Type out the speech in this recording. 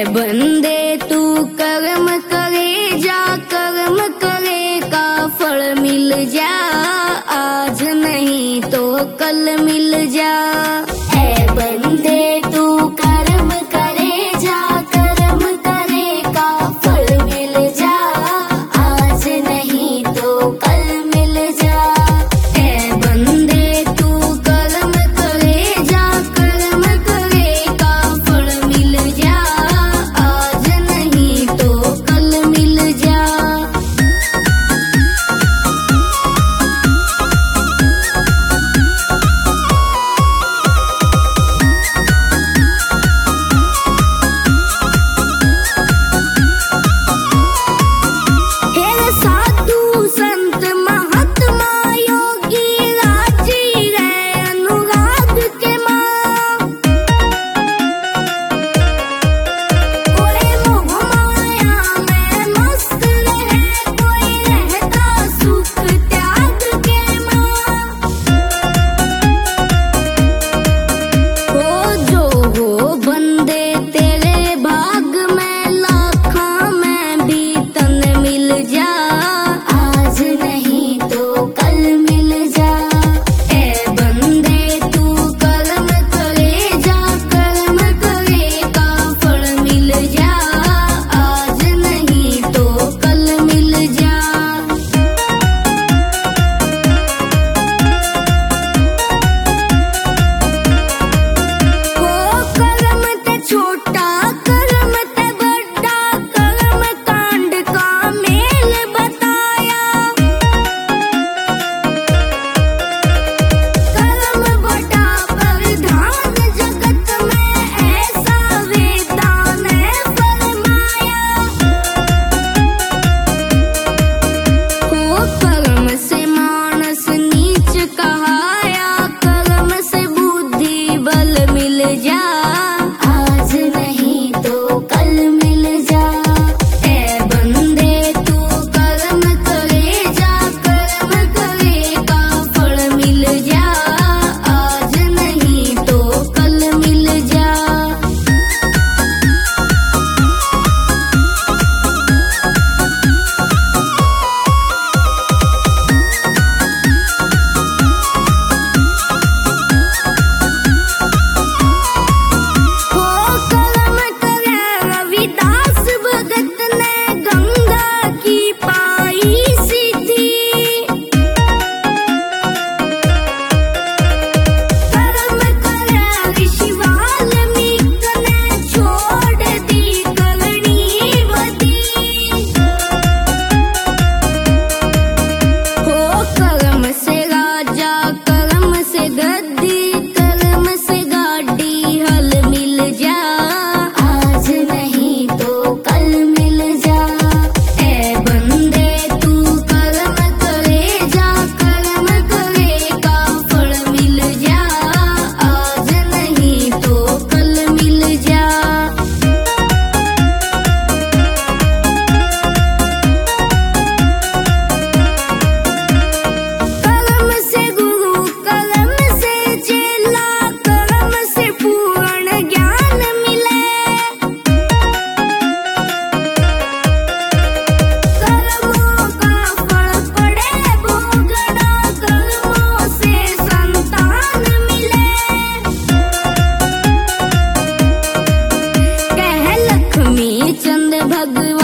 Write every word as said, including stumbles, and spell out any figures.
बंदे तू कर्म करे जा, कर्म करे का फल मिल जा, आज नहीं तो कल मिल जा। ऐ बंदे तू कर्म करे जा, कर्म करे का फल मिल जा, आज नहीं तो कल मिल जा। ऐ बंदे तू कर्म करे जा, कर्म करे का फल मिल जा, आज नहीं तो कल मिल जा। भगवान